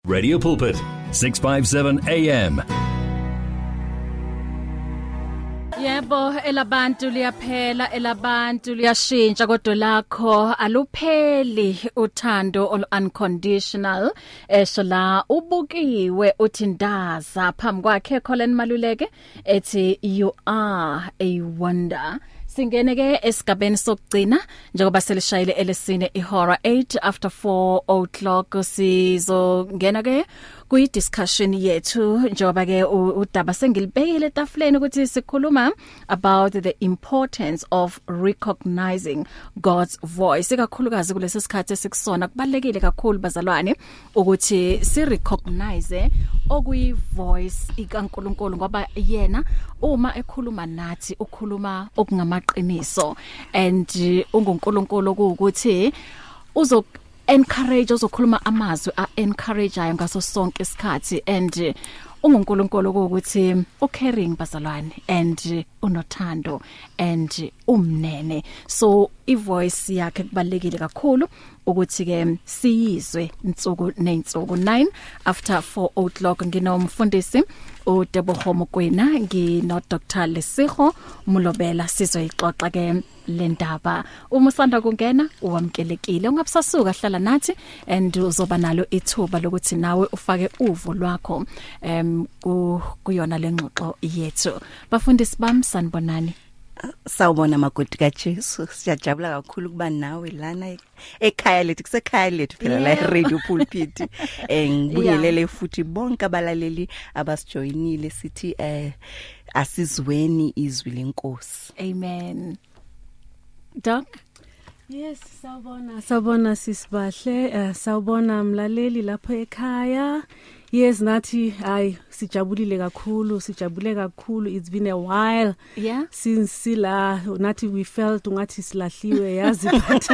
Radio Pulpit, 657 AM. Yebo, elabantu liyaphela, elabantu liyashintsha kodwa lakho alupheli uthando unconditional. Esho la ubukiwe uthi ndaza phambi kwakhe Colin Maluleke ethi you are a wonder. Singene ke esigabeni sokugcina njengoba selishayile elesine ihora 8 after 4 o'clock sizongena ke kuyi discussion yethu njengoba ke udaba sengilibekile etafuleni ukuthi sikhuluma about the importance of recognizing God's voice. Ikakhulukazi kulesi sikhathi esikusona kubalekile kakhulu bazalwane ukuthi si recognize okuyi voice ikaNkulunkulu ngoba yena uma ekhuluma nathi ukhuluma okungamaqiniso and unguNkulunkulu ukuthi uzo encourage uzokhuluma amazwi encourageayo ngaso sonke isikhathi and unguNkulunkulu ukuthi caring bazalwane and unothando and umnene. So ivoice yakhe kubalekile kakhulu ukuthi ke siyizwe insuku nensuku 9 after 4 o'clock. Nginomfundisi uDeboho Mokwena, ngino Dr Lesego Mulobela, sizoyixoxa ke lendaba. Uma usanda kungena uwamkelekile, ungabusasuka hlala nathi and uzoba nalo ithuba lokuthi nawe ufake uvo lwakho kuyona lengxoxo yethu. Bafundisi bami sanibonani. Sawubona makoti kaJesu, siyajabula kakhulu kuba nawe lana ekhaya lethu, kusekhaya lethu phela la Radio Pulpit. Ngibuyelele futhi bonke abalaleli abasijoyinile sithi asizweni izwi lenkosi. Amen. Doc? Yes, sawubona sisibahle, sawubona mlaleli lapho ekhaya. Yes, nathi sijabulile kakhulu. It's been a while. Yeah. Since sila nathi we felt ngathi silahliwe yazi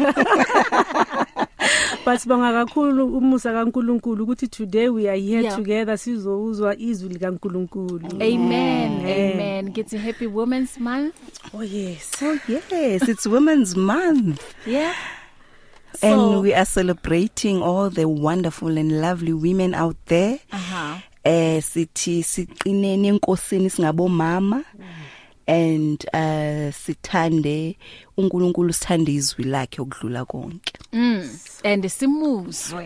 but sibonga kakhulu umusa kaNkulunkulu ukuthi today we are here together sizozwa izwi likaNkulunkulu. Amen. Amen. Get a happy Women's Month. Oh yes, it's Women's Month. Yeah. And we are celebrating all the wonderful and lovely women out there. Sithi siqinene enkosini singabomama and sithande uNkulunkulu, sithande izwi lakhe okudlula konke. And simuzwe.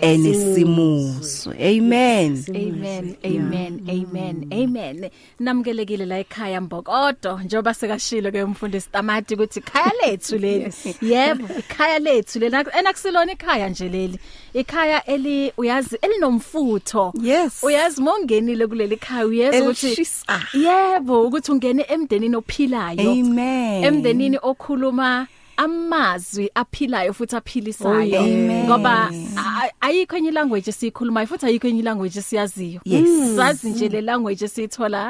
Amen. Namkelekile la ekhaya Mbokodo njengoba sekashilo ke umfundisi Tamati ukuthi ikhaya lethu leli. Yebo, ikhaya lethu leli enakusilona ikhaya nje leli. Ikhaya uyazi elinomfutho. Yes. Uyazi mongenile kuleli ikhaya uyazi ukuthi yebo ukuthi ungene emndenini ophilayo. Amen. Emndenini okhuluma amazwi aphilayo futhi aphilisayo ngoba ayikho enye language esikhulumayo futhi ayikho enye language esiyaziyo. Sazi nje le language esithola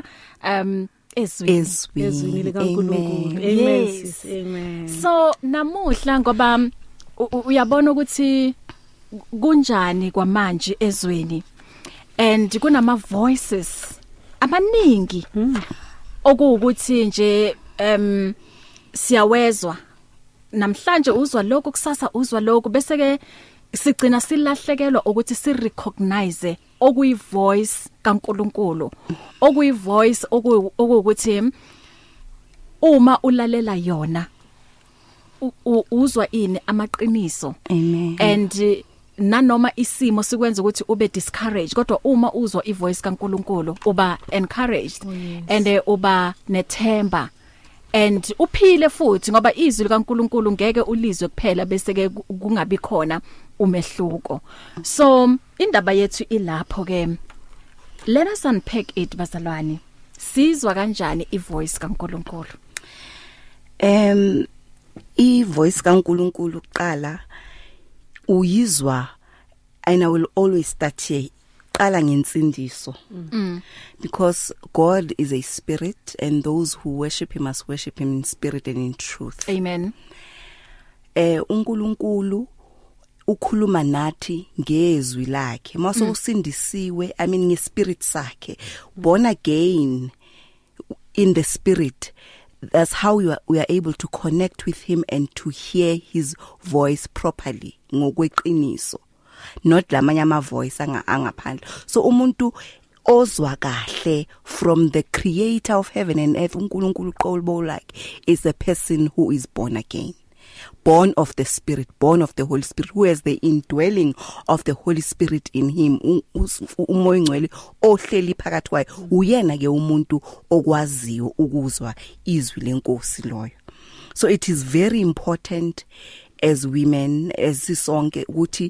ezwini likaNkulunkulu. Amen. So namuhla ngoba uyabona ukuthi kunjani kwamanje ezweni and kunama voices abaningi okuwukuthi nje siyawezwa namhlanje uzwa lokho kusasa uzwa lokho bese ke sigcina silahlekelwa ukuthi si recognize okuyi voice kaNkulunkulu, okuyi voice okuwukuthi uma ulalela yona uzwa ini amaqiniso. Amen. And nanoma isimo sikwenza ukuthi ube discouraged kodwa uma uzwa ivoice kaNkulunkulu uba encouraged and uba nethemba and uphile futhi ngoba izwi likaNkulunkulu ngeke ulizwe kuphela bese ke kungabi khona umehluko. So indaba yethu ilapho ke, let us unpack it bazalwane. Sizwa kanjani ivoice kaNkulunkulu? Ivoice kaNkulunkulu qala uyizwa, and I will always start here qala ngensindiso. Because God is a spirit and those who worship him must worship him in spirit and in truth. Amen. uNkulunkulu ukhuluma nathi ngezwi lakhe mase usindisiwe, I mean ngespirit sakhe, born again in the spirit. That's how we are able to connect with him and to hear his voice properly ngokweqiniso. not lamanye ama voice angaphandle. So umuntu ozwa kahle from the creator of heaven and earth, uNkulunkulu uqobo like, is a person who is born again, born of the Spirit, born of the Holy Spirit, who has the indwelling of the Holy Spirit in him. Umoya ngcwele ohleli phakathi kwaye uyena ke umuntu okwaziyo ukuzwa izwi lenkosi loyo. So it is very important as women, as sisonke, ukuthi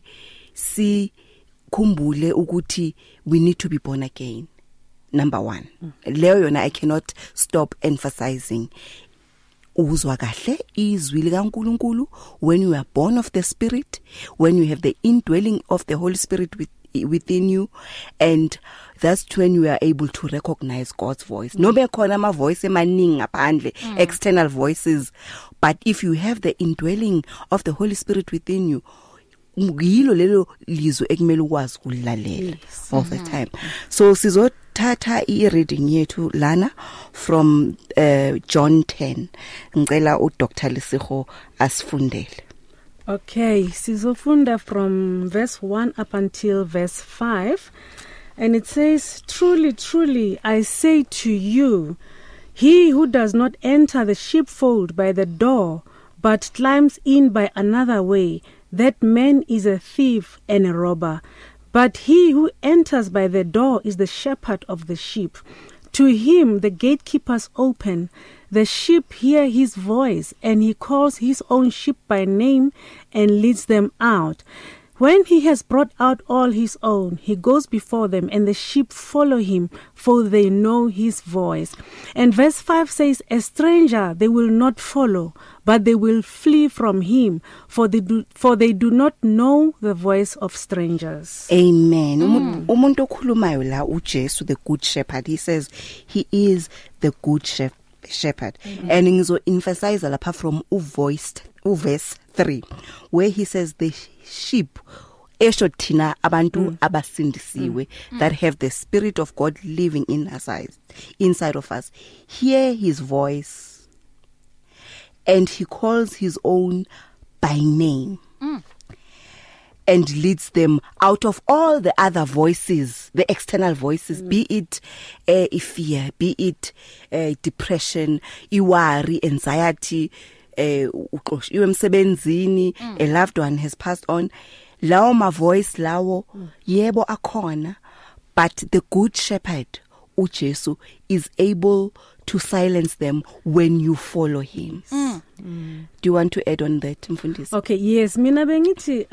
kumbule ukuthi we need to be born again. Number one. Leyo yona I cannot stop emphasizing. Uzwa kahle izwi likaNkulunkulu when you are born of the Spirit, when you have the indwelling of the Holy Spirit within you, and that's when you are able to recognize God's voice. Nobe khona ama voice emaningi ngaphandle, external voices, but if you have the indwelling of the Holy Spirit within you, ngilo lelo lizwe ekumele ukwazi ukulalela all the time. So sizothatha i-reading yethu lana from John 10. Ngicela uDr Lesego asifundele. Okay, sizofunda from verse 1 up until verse 5, and it says, "Truly, truly, I say to you, he who does not enter the sheepfold by the door, but climbs in by another way, that man is a thief and a robber. But he who enters by the door is the shepherd of the sheep. To him the gatekeepers open. The sheep hear his voice, and he calls his own sheep by name and leads them out. When he has brought out all his own, he goes before them, and the sheep follow him, for they know his voice." And verse 5 says, "A stranger they will not follow, but they will flee from him, for they do not know the voice of strangers." Amen. Umuntu okhulumayo la uJesu, the good shepherd, he says he is the good shepherd. And ngizo emphasize lapha from verse 3, where he says the sheep esho thina abantu abasindisiwe that have the Spirit of God living inside of us, hear his voice, and he calls his own by name and leads them out of all the other voices, the external voices, be it fear, be it depression, worry, anxiety, emsebenzini, a loved one has passed on. Lawo ma voice lawo yebo akhona, but the good shepherd uJesu is able to silence them when you follow him. Do you want to add on that, Mfundisi? Okay, yes, mina bengithi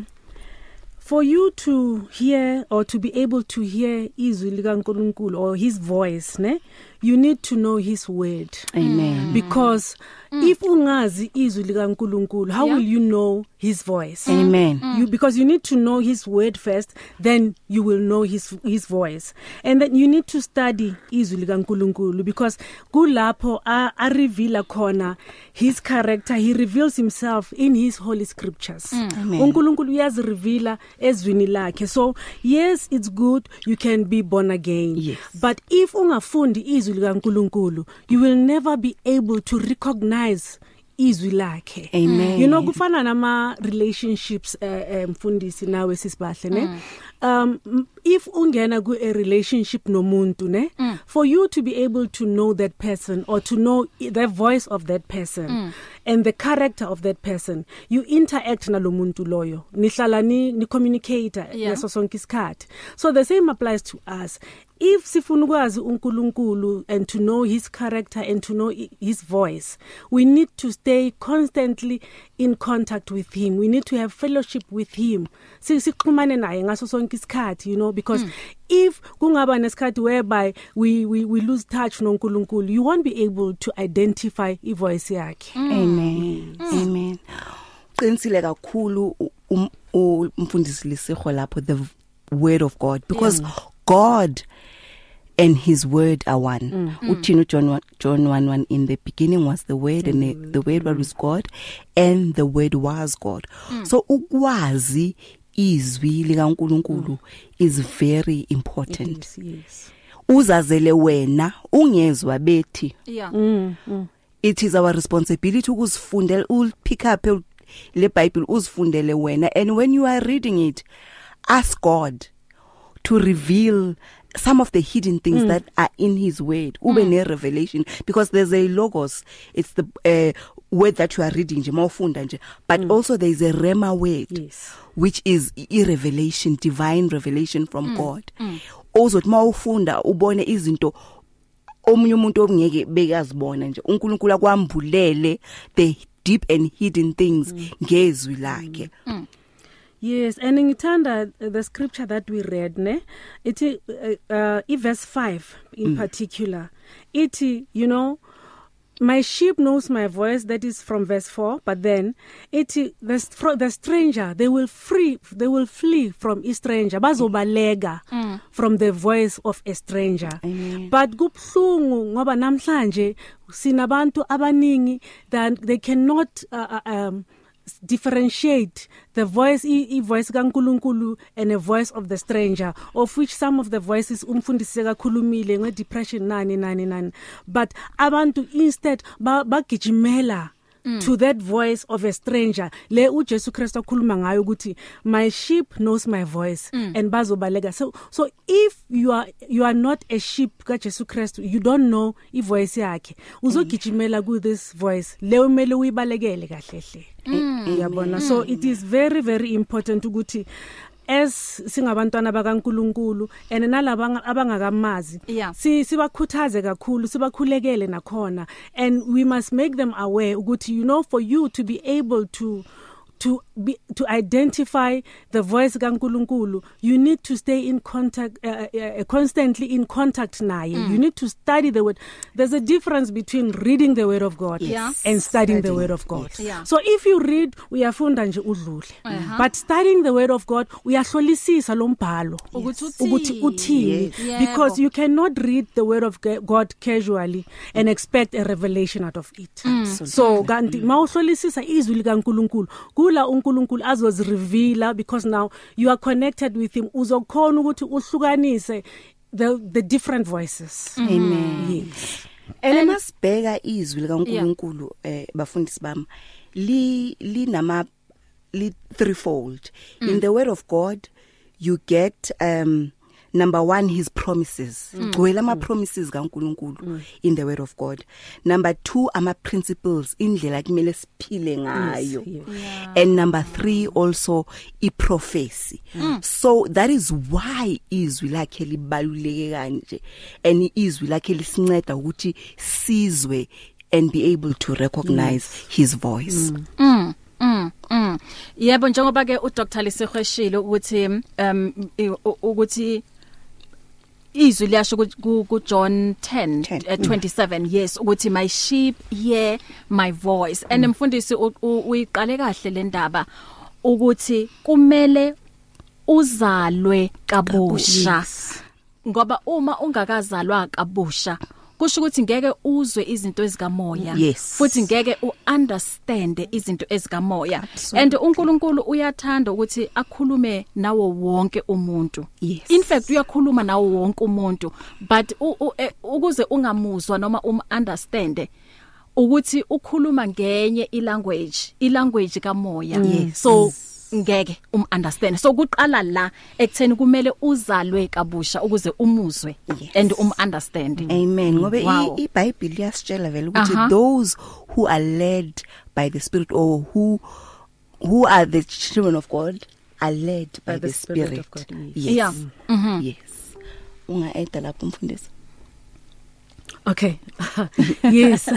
for you to hear or to be able to hear izwi likaNkulunkulu or his voice, you need to know his word. Amen. Because if ungazi izwi likaNkulunkulu, how will you know his voice? Amen. Because you need to know his word first, then you will know his voice. And then you need to study izwi likaNkulunkulu, because kulapho a reveal khona his character. He reveals himself in his holy scriptures. uNkulunkulu uyazireveala ezwini lakhe. So yes, it's good you can be born again. Yes. But if ungafundi izwi likaNkulunkulu, you will never be able to recognize izwi lakhe. Amen. You know, kufana nama relationships mfundisi nawe sisibahle if ungena ku a relationship nomuntu for you to be able to know that person or to know the voice of that person and the character of that person, you interact nalo muntu loyo, nihlala ni communicate ngaso sonke isikhathi. So the same applies to us. If sifuna ukwazi uNkulunkulu and to know his character and to know his voice, we need to stay constantly in contact with him. We need to have fellowship with him. Sixhumane naye ngaso sonke isikhathi, you know, because if kungaba nesikhathi whereby we lose touch noNkulunkulu, you won't be able to identify ivoice yakhe. Amen. Amen. Qinisile kakhulu umfundisi Lesego lapho, the word of God, because God and his word are one. John 1:1, in the beginning was the word, and the word was God, and the word was God. So ukwazi izwi likaNkulunkulu is very important. Yes. Uzazele wena ungezwa bethi. It is our responsibility ukuzifundela, pick up le Bible uzifundele wena, and when you are reading it, ask God to reveal some of the hidden things that are in his word, ube ne revelation, because there's a logos, it's the word that you are reading nje mawufunda nje, but also there's a rhema word, which is revelation, divine revelation from God. Also mawufunda ubone izinto omunye umuntu ongeke bekazibona nje, uNkulunkulu akwambulele the deep and hidden things ngezwi lakhe. Yes, and ngithanda the scripture that we read, ne? It verse 5 in particular. It, you know, my sheep knows my voice, that is from verse 4, but then the stranger, they will flee from a stranger, bazobalega from the voice of a stranger. But kubhlungu ngoba namhlanje sinabantu abaningi that they cannot differentiate the voice voice kaNkulunkulu and a voice of the stranger, of which some of the voices umfundisi kakhulumile ngedepression nani, but abantu instead bagijimela to that voice of a stranger, le uJesu Kristu akhuluma ngayo ukuthi my sheep knows my voice and bazobalega. So if you are not a sheep kaJesu Kristu, you don't know ivoice yakhe, uzogijimela ku this voice le umele uyibalekele kahlehle. Yabona. So it is very, very important ukuthi as singabantwana bakaNkulunkulu and nalaba abangakamazi sibakhuthaze kakhulu, sibakhulekele nakhona, and we must make them aware ukuthi, you know, for you to be able to identify the voice kaNkulunkulu, you need to stay in contact, constantly in contact naye. You need to study the word. There's a difference between reading the word of God and studying the word of God. So if you read, uyafunda nje udlule, but studying the word of God, uyahlolisisa lo mbhalo ukuthi uthini, because you cannot read the word of God casually and expect a revelation out of it. So kanti mawuhlolisisa izwi likaNkulunkulu, kula uNkulunkulu azozirevela, because now you are connected with him, uzokhona ukuthi uhlukanise the different voices. Amen. Yes. And masibheka izwi likaNkulunkulu bafundisi bami li threefold. In the word of God you get number one, his promises. Gwela ama promises kaNkulunkulu in the word of God. Number two, ama principles, indlela kumele siphile ngayo. And number three, also I prophecy. So that is why izwi lakhe libaluleke kanje, and izwi lakhe lisinceda ukuthi sizwe and be able to recognize his voice. Yebo, njengoba ke uDr. Lesegweshilo ukuthi izwi liyasho ku John 10:27, yes, ukuthi my sheep hear my voice. And mfundisi uyiqale kahle le ndaba ukuthi kumele uzalwe kabusha, ngoba uma ungakazalwa kabusha kusho ukuthi ngeke uzwe izinto ezikamoya, futhi ngeke uunderstand izinto ezikamoya. And uNkulunkulu uyathanda ukuthi akhulume nawo wonke umuntu. In fact uyakhuluma nawo wonke umuntu, but ukuze ungamuzwa noma understand ukuthi ukhuluma ngenye ilanguage kamoya. So ngeke understand. So kuqala la ekutheni kumele uzalwe kabusha ukuze umuzwe and understand. Amen. Ngobe iBhayibheli liyasitshela vele ukuthi those who are led by the Spirit, or who are the children of God, are led by the Spirit of God. Yes. Yes. Unga add lapho mfundisi. Okay. Yes.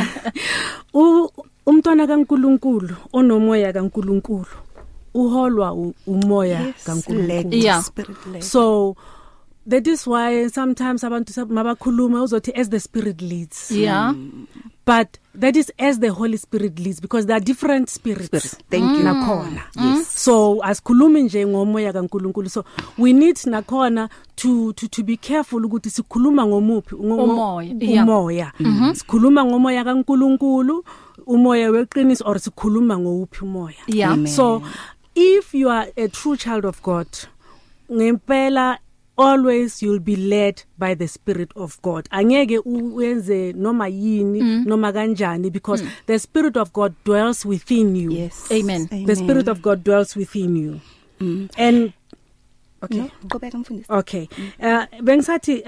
Umntwana kaNkulunkulu onomoya kaNkulunkulu uholwa umoya kaNkulunkulu. So that is why sometimes abantu mabakhuluma uzothi as the Spirit leads. But that is as the Holy Spirit leads, because there are different spirits. Thank you. Nakhona. So as khuluma nje ngomoya kaNkulunkulu, so we need nakhona to be careful ukuthi sikhuluma ngomuphi umoya. Sikhuluma ngomoya kaNkulunkulu, umoya weqiniso, or sikhuluma ngowuphi umoya. So if you are a true child of God, ngempela always you'll be led by the Spirit of God. Angeke uwenze noma yini noma kanjani, because the Spirit of God dwells within you. Amen. The Spirit of God dwells within you. And Okay, qhubeka mfundisi. Okay. Bengisathi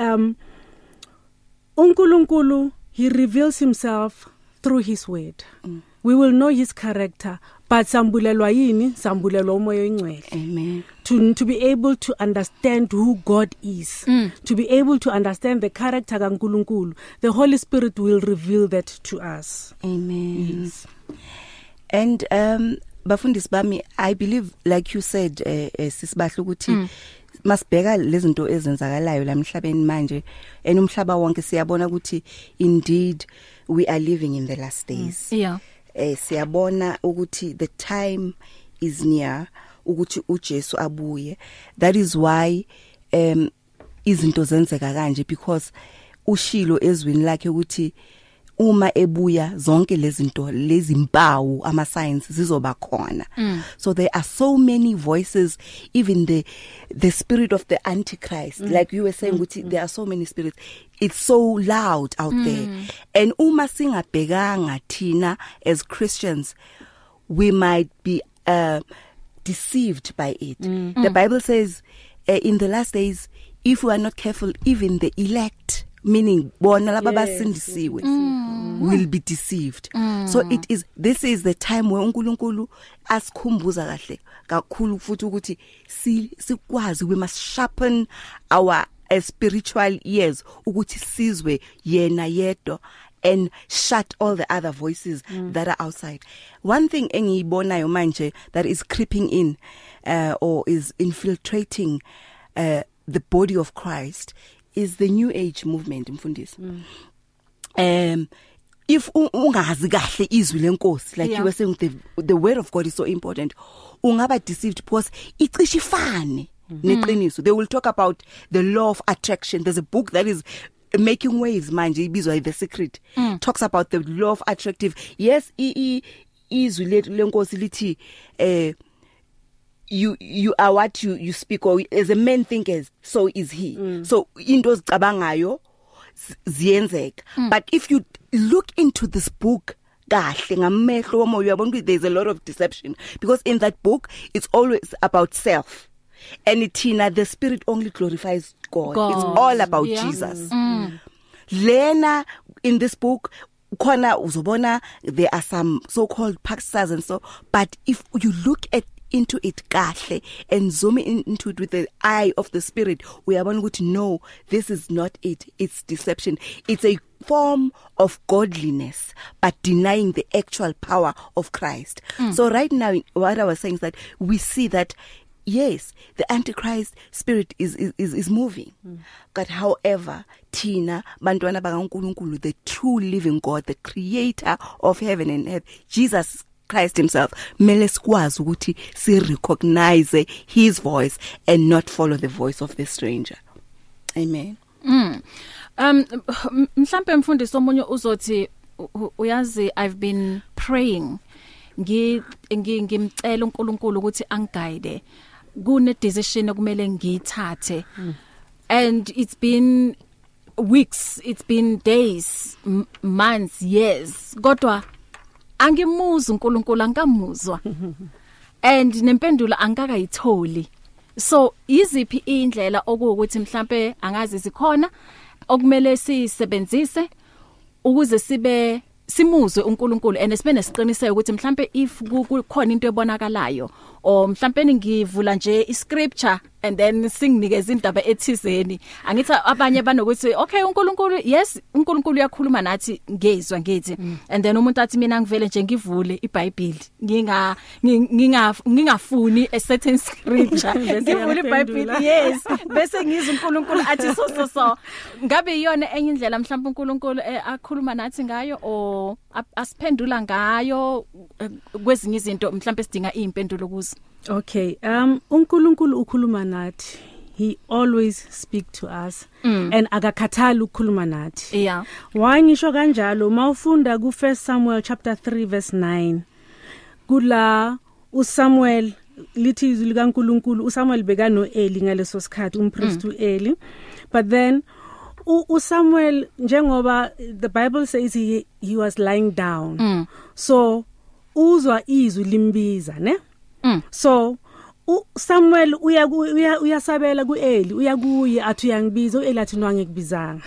uNkulunkulu, he reveals himself through his word. We will know his character, but sambulelwa yini? Sambulelwa umoya oyingcwele. Amen. To be able to understand who God is, to be able to understand the character kaNkulunkulu, the Holy Spirit will reveal that to us. Amen. Yes. And bafundisi bami, I believe like you said sisibahla ukuthi masibheka lezinto ezenzakalayo la emhlabeni manje enumhlaba wonke siyabona ukuthi indeed we are living in the last days. Yeah. Siyabona ukuthi the time is near ukuthi uJesu abuye. That is why izinto zenzeka kanje, because ushilo ezwini lakhe ukuthi uma ebuya zonke lezinto lezimpawu ama signs zizoba khona. So there are so many voices, even the spirit of the antichrist, like you were saying ukuthi there are so many spirits. It's so loud out there, and uma singabhekanga thina as Christians we might be deceived by it. The Bible says in the last days, if we are not careful, even the elect, meaning bona laba basindisiwe, will be deceived. So this is the time where uNkulunkulu asikhumbuza kahle kakhulu futhi ukuthi sikwazi, we must sharpen our spiritual ears ukuthi sizwe yena yedwa and shut all the other voices that are outside. One thing engiyibonayo manje that is creeping in or is infiltrating the body of Christ is the New Age movement, mfundisi. If ungazi kahle izwi lenkosi, like you were saying, the word of God is so important, ungaba deceived because ichishifane neqiniso. They will talk about the law of attraction. There's a book that is making waves manje ibizwa The Secret, talks about the law of attractive. Yes, izwi lenkosi lithi you are what you speak, or as a man thinkers, so is he. So into zicabangayo ziyenzeka. But if you look into this book kahle ngamehlo womoya yabona, there's a lot of deception, because in that book it's always about self, and thina the spirit only glorifies God. It's all about Jesus. Lena in this book khona uzobona there are some so-called pastors and so, but if you look into it kahle and zoom into it with the eye of the spirit, we are going to know this is not it. It's deception. It's a form of godliness, but denying the actual power of Christ. So right now, what I was saying is that we see that yes, the Antichrist spirit is moving. But however, Tina, bantwana bakaNkulunkulu, the true living God, the creator of heaven and earth, Jesus Christ himself, mele sikwazi ukuthi si recognize his voice and not follow the voice of the stranger. Amen. Mhlambe mfundisi omunye uzothi uyazi, I've been praying ngimcela uNkulunkulu ukuthi angiguide kune decision ekumele ngiyithathe, and it's been weeks, it's been days, months, years, kodwa angimuza uNkulunkulu, angamuzwa and nempendulo angakayitholi. So iziphi indlela okuwukuthi mhlambe angazi zikhona okumele sisebenzise ukuze simuzwe uNkulunkulu and sibe nesiqiniseko ukuthi mhlambe if kukhona into ebonakalayo, or mhlambe ngivula nje iscripture and then singinikeza indaba ethizeni, angithi abanye banokuthi okay uNkulunkulu, yes uNkulunkulu uyakhuluma nathi ngezwe ngithi, and then umuntu athi mina ngivele nje ngivule iBhayibheli ngingafuni a certain scripture ngivule iBhayibheli, yes, bese ngizwe uNkulunkulu athi so ngabe iyona enye indlela mhlawumbe uNkulunkulu akhuluma nathi ngayo, or asiphendula ngayo kwezinye izinto mhlawumbe sidinga impendulo kuzo. Okay, uNkulunkulu ukhuluma nathi. He always speak to us and akakhathali ukukhuluma nathi. Yeah. Why ngisho kanjalo? Mawufunda ku 1 Samuel chapter 3 verse 9. Kula uSamuel lithi izwi likaNkulunkulu, uSamuel bekano Eli ngaleso sikhathi, umpriest uEli. But then uSamuel, njengoba the Bible says he was lying down. So uzwa izwi limbiza, ne? So Samuel uyasabela kuEli uyakuye athi uyangibiza uEli athi no angikubizanga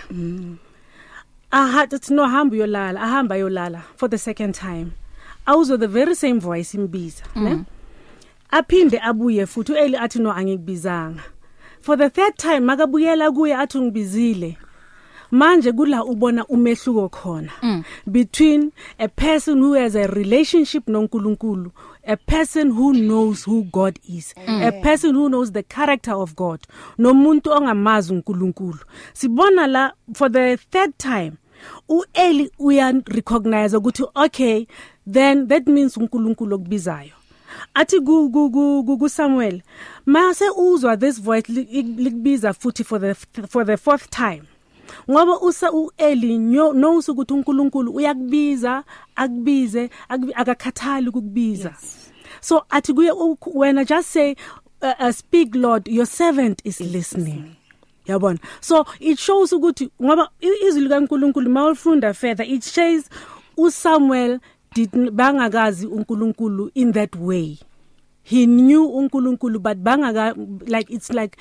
athi no hamba yolala ahamba yolala for the second time awuzwa the very same voice imbiza ne aphinde abuye futhi uEli athi no angikubizanga for the third time makabuyela kuye athi ungibizile manje kula ubona umehluko khona between a person who has a relationship noNkulunkulu, a person who knows who God is, a person who knows the character of God, nomuntu ongamazi uNkulunkulu. Sibona la for the third time uEli uya recognize ukuthi okay, then that means uNkulunkulu okubizayo. Athi gu Samuel mase uzwa this voice likbiza futhi for the fourth time. Ngoba uEli knows ukuthi uNkulunkulu uyakubiza akubize akakhathali ukukubiza. So athi kuye when I just say speak Lord, your servant is listening. Yabona. So it shows ukuthi ngoba izwi likaNkulunkulu mawufunda further it says uSamuel bangakazi uNkulunkulu in that way. He knew uNkulunkulu but it's like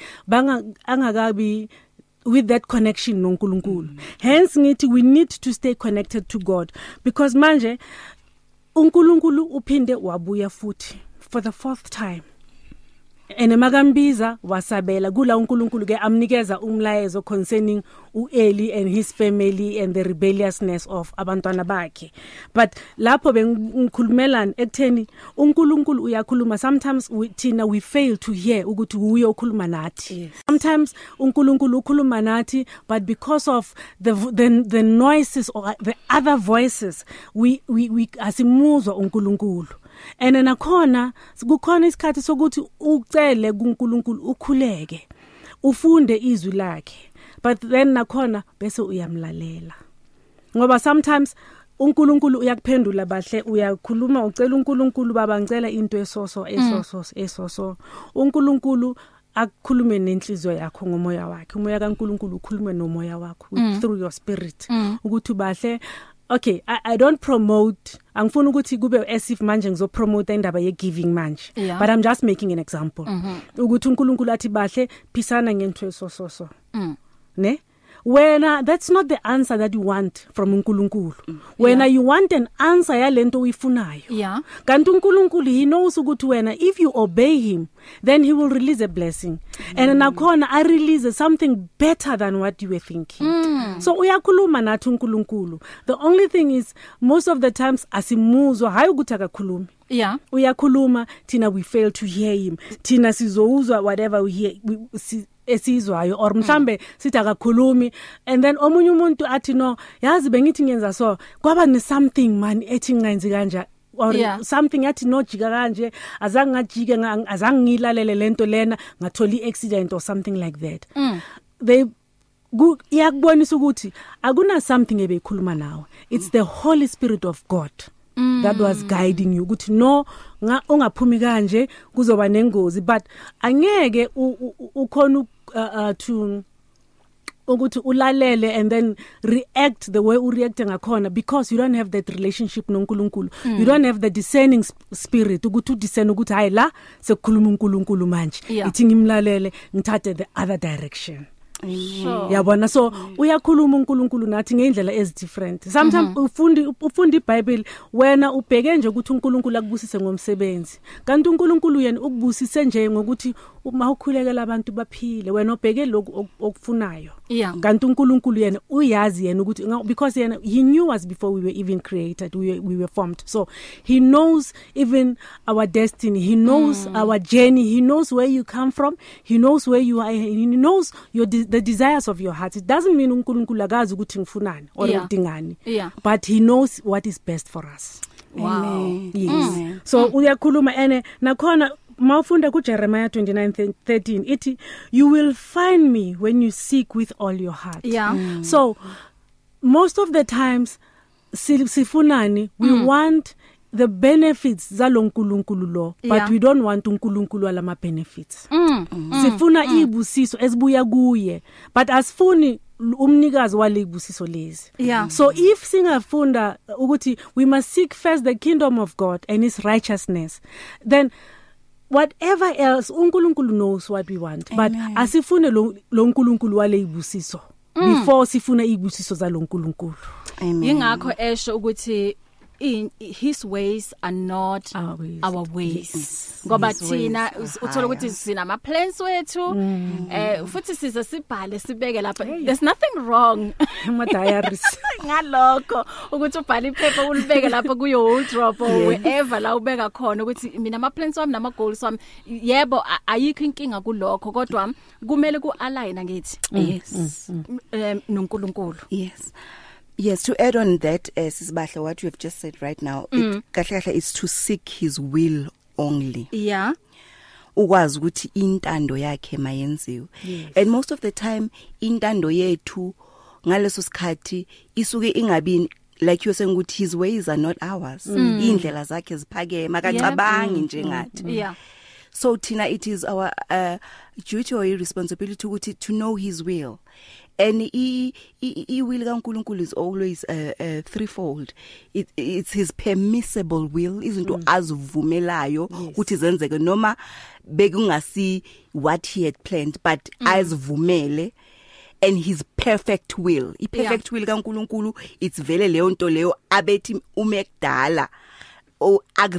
angakabi with that connection noNkulunkulu. Hence ngithi we need to stay connected to God because manje uNkulunkulu uphinde wabuya futhi for the fourth time. Ene makambiza wasabela kula uNkulunkulu ke amnikeza umlayezo concerning uEli and his family and the rebelliousness of abantwana bakhe. But lapho bengikhulumelana ekutheni uNkulunkulu uyakhuluma sometimes we fail to hear ukuthi uye ukhuluma nathi. Yes. Sometimes uNkulunkulu ukhuluma nathi but because of the noises or the other voices we asimuzwa uNkulunkulu. And nakhona kukhona isikhathi sokuthi ucele kuNkulunkulu ukhuleke ufunde izwi lakhe but then nakhona bese uyamlalela ngoba sometimes uNkulunkulu uyakuphendula bahle uyakhuluma ucela uNkulunkulu baba ngicela into esoso uNkulunkulu akukhulume nenhliziyo yakho ngomoya wakhe umoya kaNkulunkulu ukhulume nomoya wakho through your spirit ukuthi bahle. Okay, I don't promote. Angifuna ukuthi kube as if manje ngizopromote indaba ye giving manje. Yeah. But I'm just making an example. Ukuthi uNkulunkulu athi bahle phisana ngento so. Ne? When that's not the answer that you want from uNkulunkulu. When you want an answer yalento uyifunayo. Yeah. Kanti uNkulunkulu he knows ukuthi wena if you obey him then he will release a blessing. And nakhona I release something better than what you were thinking. So uyakhuluma nathi uNkulunkulu. The only thing is most of the times asimuzwa hayi ukuthi akakhulumi. Yeah. Uyakhuluma tina we fail to hear him. Tina sizowuzwa whatever we hear esizwayo or mhlambe sithi akakhulumi and then omunye umuntu athi no yazi bengithi ngenza so kwaba ne something man ethi ngenzi kanja or something yathi no jika kanje azange ngajike azange ngilalele lento lena ngathola iaccident or something like that. They yakubonisa ukuthi akuna something ebeyikhuluma nawe. It's the Holy Spirit of God that was guiding you ukuthi no ungaphumi kanje kuzoba nengozi but angeke ukhona to ukuthi ulalele and then react the way ureact ngakhona because you don't have that relationship noNkulunkulu. You don't have the discerning spirit ukuthi udiscern ukuthi hayi la sekukhuluma uNkulunkulu manje ithi ngimlalele ngithathe the other direction. Sure. Yabona so uyakhuluma uNkulunkulu nathi ngeindlela different. Sometimes ufunda iBhayibheli wena ubheke nje ukuthi uNkulunkulu akubusise ngomsebenzi. Kanti uNkulunkulu yena ukubusise nje ngokuthi uma ukhulekela abantu baphile wena obheke lokhu okufunayo. Kanti uNkulunkulu yena uyazi yena ukuthi because yena he knew us before we were even created, we were formed. So he knows even our destiny, he knows our journey, he knows where you come from, he knows where you are, he knows the desires of your heart. It doesn't mean uNkulunkulu akazi ukuthi ngifunani or udingani. But he knows what is best for us. Wow. Yes. So uyakhuluma ene nakhona mawufunda kuJeremiah 29:13 ithi you will find me when you seek with all your heart. So most of the times sifunani we want the benefits zalonkulunkulu lo but we don't want uNkulunkulu alama benefits. Sifuna ibusiso esibuya kuye but asifuni umnikazi walebusiso lezi. So if singafunda ukuthi we must seek first the kingdom of God and his righteousness then whatever else uNkulunkulu knows what we want. But asifune lo uNkulunkulu wale ibusiso before sifuna ibusiso za lo uNkulunkulu. Ingakho esho ukuthi his ways are not our ways. Ngoba thina uthola ukuthi sina ama plans wethu futhi size sibhale sibeke lapha. There's nothing wrong my diaries ngalokho ukuthi ubhale iphepha ulibeke lapha kuyo wardrobe or wherever la ubeka khona ukuthi mina ama plans wami nama goals wami yebo ayikho inkinga kulokho kodwa kumele ku-align ngithi noNkulunkulu. Yes, to add on that, Sisibahle, what you have just said right now, kahle is to seek his will only. Yeah. Ukwazi ukuthi intando yakhe mayenziwe. And most of the time intando yethu ngaleso sikhathi isuke ingabi like you're saying ukuthi his ways are not ours. Indlela zakhe ziphakeme akacabangi njengathi. Yeah. So Tina, it is our duty or responsibility to know his will. And I will kaNkulunkulu is always threefold. It's his permissible will, izinto azivumelayo ukuthi zenzeke noma bekungasi what he had planned, but azivumele. And his perfect will. I perfect will kaNkulunkulu it's vele leyo nto leyo abethi umekudala o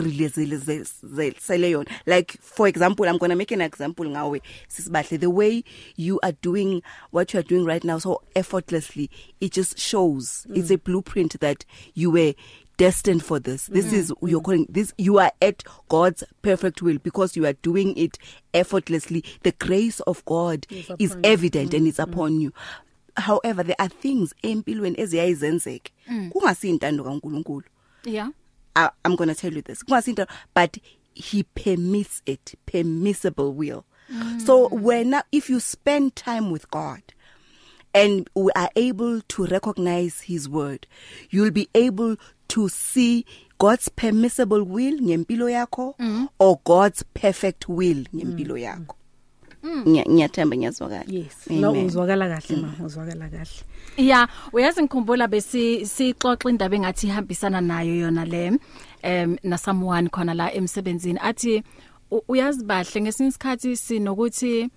agrilezele yon. Like for example, I'm going to make an example ngawe Sisibahle, the way you are doing what you are doing right now so effortlessly, it just shows it's a blueprint that you were destined for this. This is you're calling this, you are at God's perfect will because you are doing it effortlessly. The grace of God is evident and it's upon you. However, there are things empilweni eziyayizenzeke kungasi intando kaNkulunkulu. Yeah. I'm going to tell you this. But he permits it, permissible will. So if you spend time with God and we are able to recognize his word, you'll be able to see God's permissible will ngempilo yakho or God's perfect will ngempilo yakho. Ngiyathemba ngiyazwakala. Yes. No uzwakala kahle ma, uzwakala kahle. Yeah, uyazi ngikhumbula bese sixoxa indaba engathi ihambisana nayo yona le na someone khona la emsebenzini athi uyazi bahle ngesinye isikhathi sinokuthi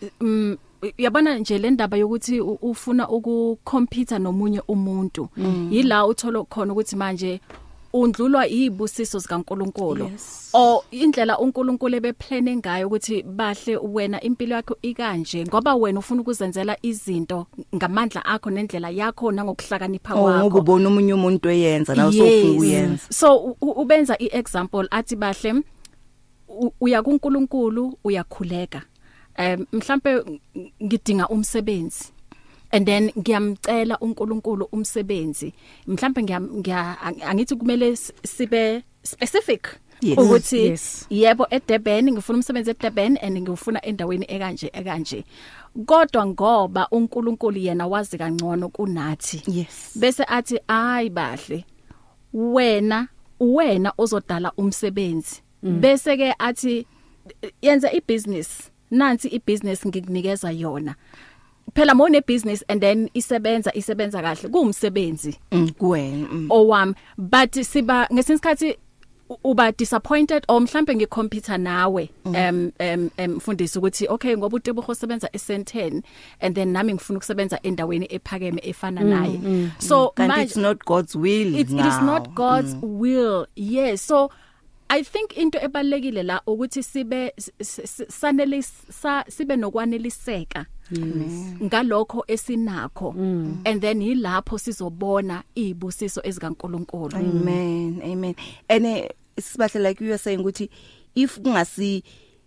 yabona nje le ndaba yokuthi ufuna ukucompete nomunye umuntu yila uthola khona ukuthi manje undlulwa izibusiso zikaNkulunkulu o indlela uNkulunkulu ebeplane ngayo ukuthi bahle wena impilo yakho ikanje ngoba wena ufuna ukuzenzela izinto ngamandla akho nendlela yakho nangokuhlakanipha kwakho ngoba ubona umunye umuntu eyenza nawe sofuna ukuyenza. So ubenza iexample athi bahle uya kuNkulunkulu uyakhuleka mhlambe ngidinga umsebenzi and then ngiyamcela uNkulunkulu umsebenzi mhlambe angithi kumele sibe specific ukuthi yebo eDurban ngifuna umsebenzi eDurban and ngifuna endaweni ekanje kodwa ngoba uNkulunkulu yena wazi kangcono kunathi bese athi hayi bahle wena ozodala umsebenzi bese ke athi yenza ibusiness nansi ibusiness ngikunikeza yona phela mone business and then isebenza kahle kuumsebenzi kuwena owami but siba ngesinsikhathi uba disappointed or mhlambe ngicompete nawe mfundisi ukuthi okay ngoba uTebogo sebenza e10 and then nami ngifuna ukusebenza endaweni ephakeme efana naye so it's not God's will it is not God's will. Yes, so I think into ebalekile la ukuthi sibe nokwaneliseka ngalokho esinakho and then yilapho sizobona izibusiso ezikaNkulunkulu. Amen. And Sisibahle, like you were saying ukuthi if kungasi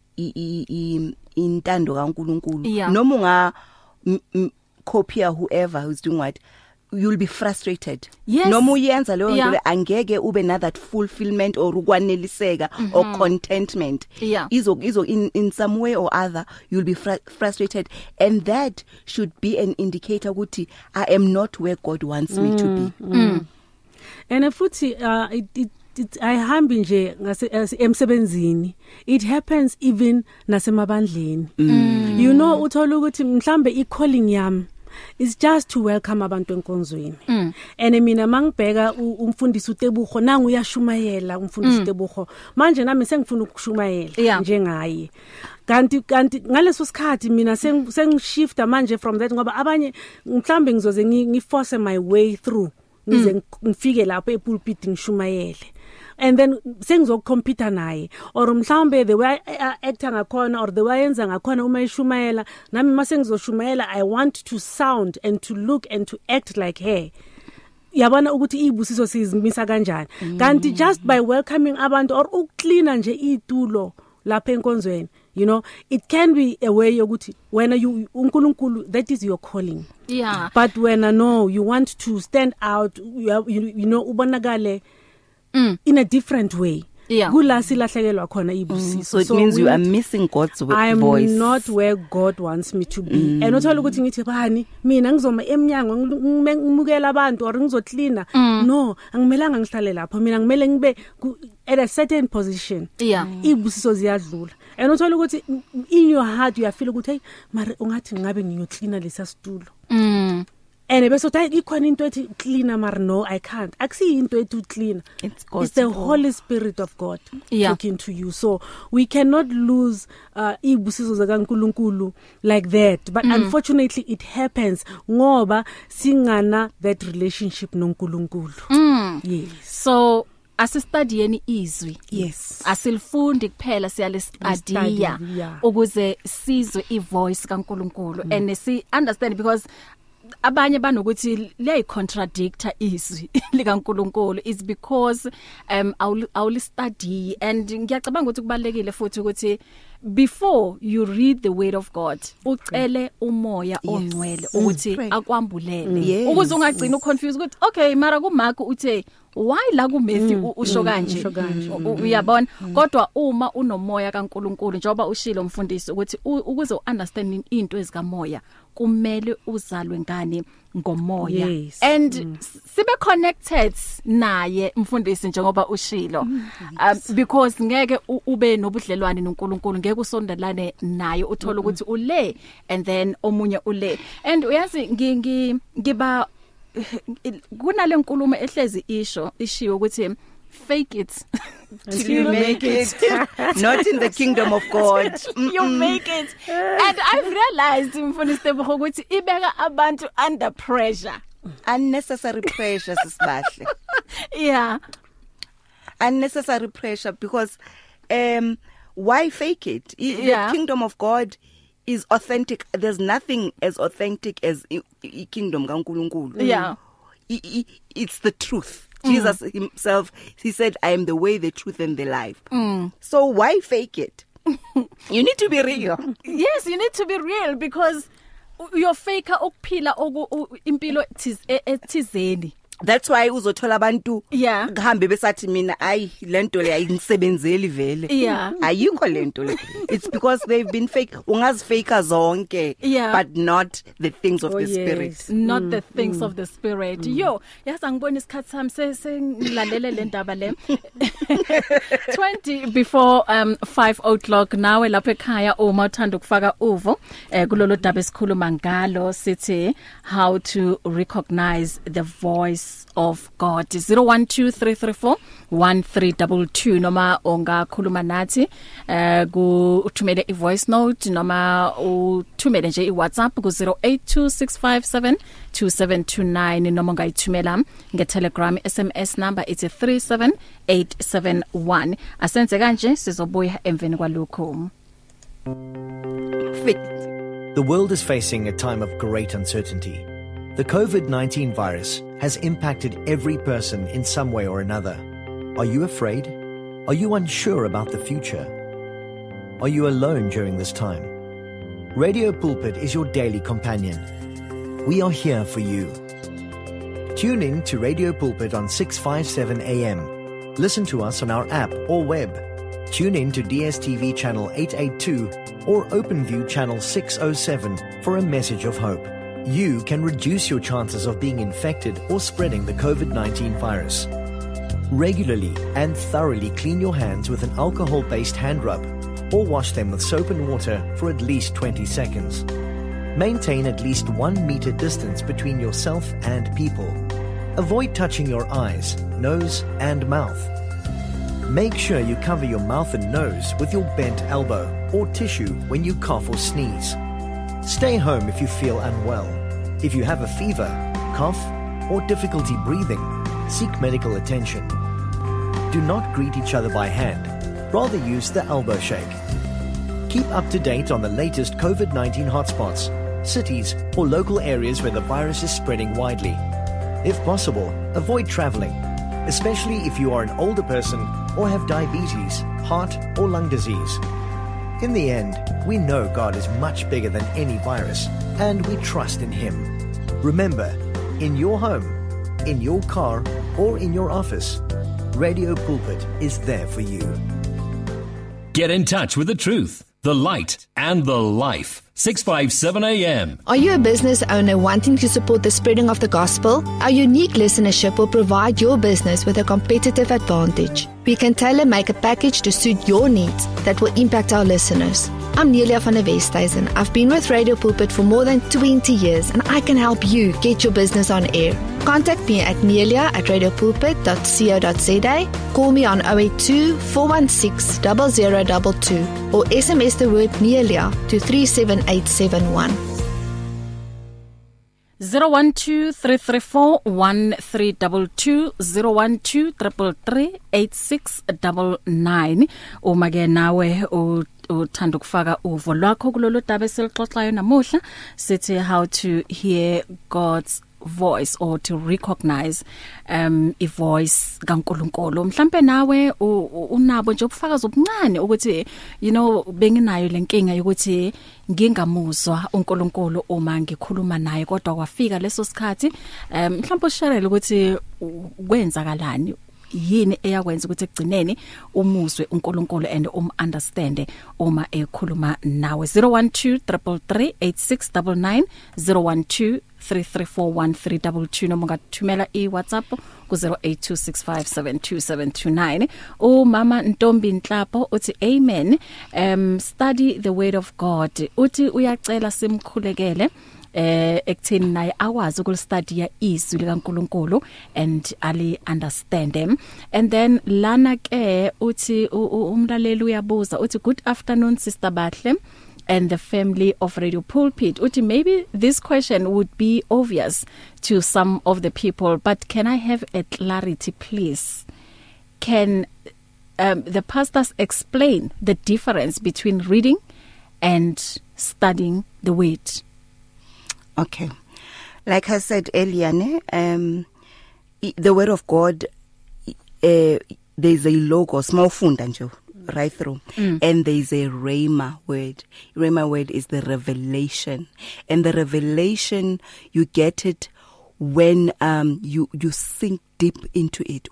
intando kaNkulunkulu noma unga copy whoever who's doing what, you'll be frustrated. Noma uyenza leyo nto angeke ube na that fulfillment or ukwaneliseka or contentment. Izo in some way or other you'll be frustrated, and that should be an indicator ukuthi I am not where God wants me to be. And futhi ayihambi nje emsebenzini, it happens even nasemabandleni. You know uthola ukuthi mhlambe I calling yami is just to welcome abantu enkonzweni. And mina mangibheka umfundisi uTebugo nangu uyashumayela umfundisi uTebugo. Manje nami sengifuna ukushumayela njengaye. Kanti ngaleso sikhathi mina sengishifta manje from that ngoba abanye mhlambe ngizoze ngiforce my way through ngize ngifike lapho epulpit ngishumayele. And then sengizokucompete naye or mhlambe the way actor ngakhona or the way yenza ngakhona uma ishumayela nami mase ngizoshumayela I want to sound and to look and to act like her. Yabona ukuthi ibusiso sizimisa kanjani. Kanti just by welcoming abantu or ukucleana nje itulo lapha enkonzweni, you know, it can be a way yokuthi when you uNkulunkulu, that is your calling. Yeah. But when no, you want to stand out, you know, ubonakale in a different way. Kula silahlekelwa khona ibusiso. So it means you are missing God's voice. I'm not where God wants me to be. And uthola ukuthi ngithi bani mina ngizoma emnyango ngimukela abantu or ngizocleana. No, angimelanga ngihlale lapho. Mina ngimele ngibe at a certain position. Ibusiso ziyadlula. And uthola ukuthi in your heart you feel ukuthi hey mara ungathi ngabe ngiyocleana lesa situlo. And bese uthi ikhona into ethi cleaner mar no I can't. Akusi into ethi clean. It's the Holy Spirit of God talking to you. So we cannot lose ibusiso zakaNkulunkulu like that. But unfortunately it happens ngoba singana that relationship noNkulunkulu. Yes. So asistudiyeni izwi. Yes. Asilifundi kuphela siyalistudiya ukuze sizwe ivoice kaNkulunkulu and si understand because abanye banokuthi ley contradictor izwi likaNkulunkulu is because awuli study and ngiyacabanga ukuthi kubalekile futhi ukuthi before you read the word of God ucele umoya ongcwele ukuthi akwambulele ukuze ungagcina uconfuse ukuthi okay mara kuMark uthe why la kuMatthew usho kanje uyabona kodwa uma unomoya kaNkulunkulu njoba ushilo umfundisi ukuthi ukuze uunderstand into ezikamoya kumele uzalwe ngani ngomoya and sibe connected naye umfundisi njengoba ushilo because ngeke ube nobudlelwane noNkulunkulu ngeke usondelane naye uthola ukuthi ule and then omunye ule and uyazi ngiba kunale nkulumo ehlezi ishiwo ukuthi fake it until you make it. Not in the kingdom of God. You make it. And I've realized mfundisi Tebogo ukuthi ibeka abantu under pressure. Unnecessary pressure sisibahle. Yeah. Unnecessary pressure because why fake it? The kingdom of God is authentic. There's nothing as authentic as kingdom kaNkulunkulu. Yeah. It's the truth. Jesus himself, he said, I am the way, the truth, and the life. So why fake it? You need to be real. Yes, you need to be real because you're faker ukuphila impilo ethizeni. That's why uzothola abantu kuhambe besathi mina ayi lento le ayingisebenzeli vele. Ayikho lento le. It's because they've been fake. Ungazifaka zonke but not the things of the spirit. Not the things of the spirit. Yo, yazi angibona isikhathi sami sengilalele le ndaba le. 20 before 5 o'clock nawe lapha ekhaya uma uthanda ukufaka uvo kulolo daba esikhuluma ngalo sithi how to recognize the voice of God. 0123341322 noma ongakhuluma nathi uthumele ivoice note noma uthumele nje iWhatsApp ku 0826572729 noma ungayithumela ngeTelegram SMS number it's 37871. Asenze kanje sizobuya emveni kwalokho. The world is facing a time of great uncertainty. The COVID-19 virus has impacted every person in some way or another. Are you afraid? Are you unsure about the future? Are you alone during this time? Radio Pulpit is your daily companion. We are here for you. Tune in to Radio Pulpit on 657 AM. Listen to us on our app or web. Tune in to DSTV channel 882 or OpenView channel 607 for a message of hope. You can reduce your chances of being infected or spreading the COVID-19 virus. Regularly and thoroughly clean your hands with an alcohol-based hand rub or wash them with soap and water for at least 20 seconds. Maintain at least 1 meter distance between yourself and people. Avoid touching your eyes, nose, and mouth. Make sure you cover your mouth and nose with your bent elbow or tissue when you cough or sneeze. Stay home if you feel unwell. If you have a fever, cough, or difficulty breathing, seek medical attention. Do not greet each other by hand. Rather use the elbow shake. Keep up to date on the latest COVID-19 hotspots, cities, or local areas where the virus is spreading widely. If possible, avoid traveling, especially if you are an older person or have diabetes, heart, or lung disease. In the end, we know God is much bigger than any virus, and we trust in Him. Remember, in your home, in your car, or in your office, Radio Pulpit is there for you. Get in touch with the truth, the light, and the life. 657 AM. Are you a business owner wanting to support the spreading of the gospel? Our unique listenership will provide your business with a competitive advantage. We can tailor-make a package to suit your needs that will impact our listeners. I'm Nelia van der Westhuizen. I've been with Radio Pulpit for more than 20 years and I can help you get your business on air. Contact me at nelia@radiopulpit.co.za, call me on 082 416 0022 or SMS the word Nelia to 37871. 012-334-1322 012-333-8699 uma ke nawe uthanda ukufaka uvo lwakho kulolu daba esilixoxayo namuhla sithi how to hear God's voice or to recognize a voice kaNkulunkulu. Mhlambe nawe unabo nje ubufakazi obuncane ukuthi benginayo lenkinga ukuthi ngingamuzwa uNkulunkulu uma ngikhuluma naye kodwa kwafika leso sikhathi mhlambe usharele ukuthi kwenzakalani yini eyakwenza ukuthi egcineni umuzwe uNkulunkulu and understand uma ekhuluma nawe. 012-333-8699 012-334-1322 noma ungathumela iWhatsApp ku 0826572729. Mama Ntombi Nhlapo uthi amen. Study the word of God. Uthi uyacela simkhulekele ekutheni naye akwazi ukulistudy izwi likaNkulunkulu and ali understand him. And then lana ke uthi umlaleli uyabuza uthi good afternoon Sister Bahle and the family of Radio Pulpit. Uthi maybe this question would be obvious to some of the people, but can I have a clarity please? Can the pastors explain the difference between reading and studying the word? Okay. Like I said earlier, the word of God, there's a logos, mawufunda nje, right through. And there's a rhema word. Rhema word is the revelation. And the revelation, you get it when you sink deep into it.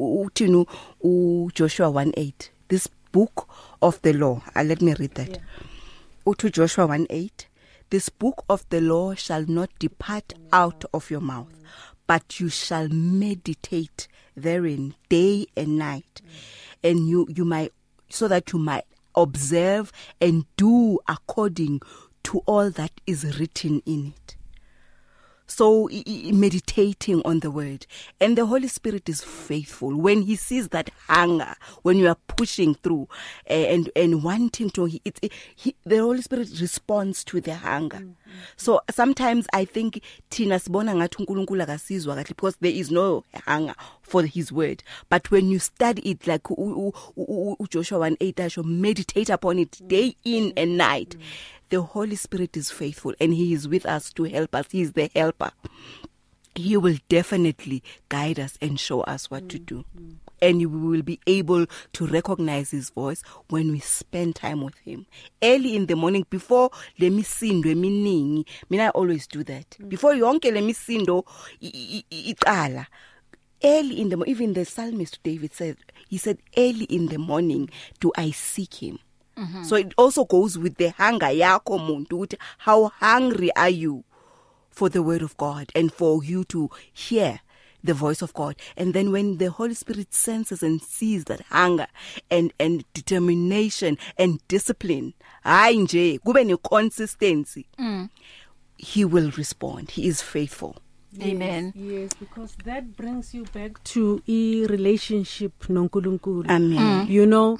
Joshua 1:8. This book of the law. Let me read that. To Joshua 1:8. This book of the law shall not depart out of your mouth, but you shall meditate therein day and night, and you might, so that you might observe and do according to all that is written in it. So meditating on the word, and the Holy Spirit is faithful when He sees that hunger, when you are pushing through and wanting to. The Holy Spirit responds to the hunger. So sometimes I think Tina sibona ngathi uNkulunkulu akasizwa kahle because there is no hunger for His word. But when you study it, like Joshua 1:8, meditate upon it day in and night. The Holy Spirit is faithful and He is with us to help us. He is the helper. He will definitely guide us and show us what to do. And we will be able to recognize His voice when we spend time with Him. Early in the morning, before lemisindo eminingi, I always do that. Before yonke lemisindo iqala. Early in the morning, even the psalmist David said, he said, early in the morning do I seek Him. So it also goes with the hunger yakho muntu. How hungry are you for the word of God and for you to hear the voice of God? And then when the Holy Spirit senses and sees that hunger and determination and discipline, hayi nje kube ne consistency. he will respond. He is faithful. Amen. Yes, because that brings you back to a relationship noNkulunkulu. Amen. You know,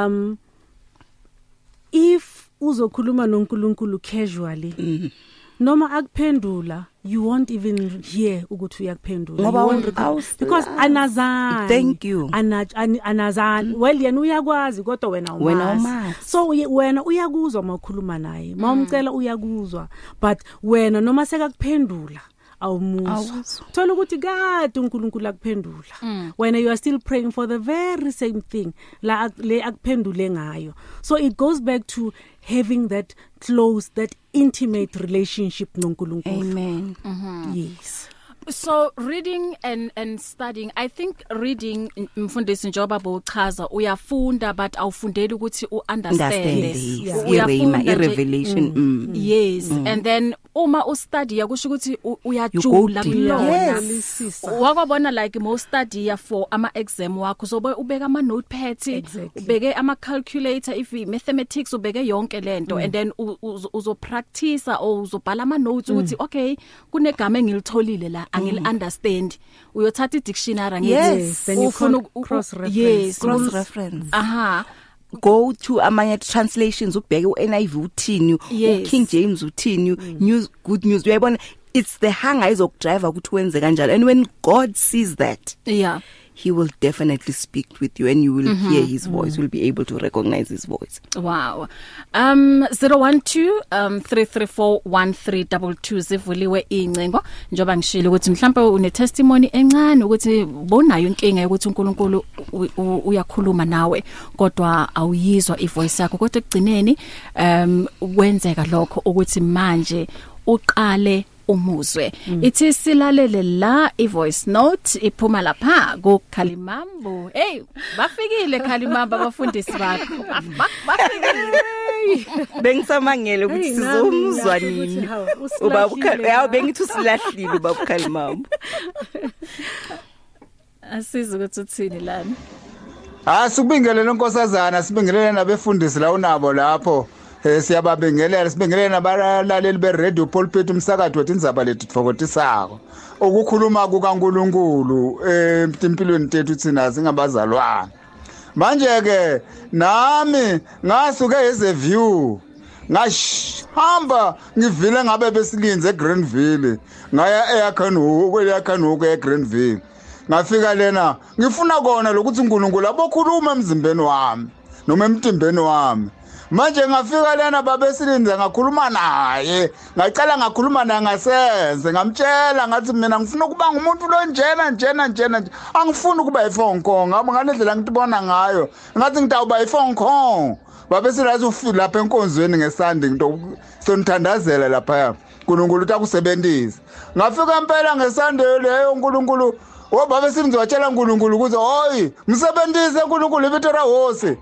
if uzokhuluma noNkulunkulu casually, noma akuphendula, you won't even hear ukuthi uyakuphendula. Because anazani. Thank you. Anazani. Well, yena uyakwazi kodwa wena umazi. So wena uyakuzwa makhuluma naye. Mawumcela uyakuzwa. But wena noma sekakuphendula awumuzwa. Thola ukuthi kade uNkulunkulu akuphendula. When you are still praying for the very same thing la le akuphendule ngayo. So it goes back to having that close, that intimate relationship noNkulunkulu. Amen. Yes. So reading and studying, I think reading mfundisi njoba bochaza uyafunda but awufundeli ukuthi uunderstand. Uyafunda revelation. Yes, and then uma ustudy yakusho ukuthi uyajula kulona. Wakwabona like mo study for ama exam wakho so ubeka ama notepad, ubeke ama calculator, if mathematics ubeke yonke lento and then uzo practice or uzobhala ama notes ukuthi okay kunegama engilitholile la angil understand uyothatha i-dictionary yes, then you cross reference. Yes, cross reference. Go to amanye translations ubheke uNIV uthini, uKing James uthini, news good news. Uyabona it's the hunger izokudrive ukuthi wenze kanjalo, and when God sees that, he will definitely speak with you and you will hear his voice. You'll be able to recognize his voice. Wow. 012-334-1322 zivuliwe incengo njoba ngishilo ukuthi mhlawumbe une testimony encane ukuthi bonayo inkinga ukuthi uNkulunkulu uyakhuluma nawe kodwa awuyizwa ivoice yakho kodwa ekugcineni wenzeka lokho ukuthi manje uqale umuzwe. Ithi silalele la ivoice note iphuma lapha go Khalimambo. Hey, bafikile Khalimambo abafundisi bakho. Bafikile. Bengisamangele ukuthi sizomuzwa nini. Ubaba bengithi usilahlile ubaba Khalimambo. Asiza ukuthi uthini lana. Sibingelele nkosazana, sibingelele nabefundisi la unabo lapho. Siyababingelela sibingelela nabalaleli be-radio pulpit umsakazo wethi indzaba lethu tfokotisako ukukhuluma kukaNkulunkulu empilweni tethu thina singabazalwana. Manje ke nami ngasuke eZeview ngahamba ngivile ngabe besilinze eGreenville ngaya eAkhanuku eGreenville ngafika lena ngifuna kona lokuthi uNkulunkulu abokhuluma emzimbeni wami noma emtimbeni wami. Manje ngafika lena babesilinze ngakhuluma naye ngacela ngakhuluma naye ngasenze ngamtshela ngathi mina ngifuna ukuba ngumuntu lo njena angifuni ukuba iphone call ngaba ngalendlela ngitibona ngayo ngathi ngitawuba iphone call babesilazi ufika lapha enkonzweni ngesandi ngito sonithandazela lapha uNkulunkulu utakusebenzisa ngafika impela ngesandi leyo uNkulunkulu babesilinze watshela uNkulunkulu ukuthi hoyi msebenzise uNkulunkulu ibitera hose.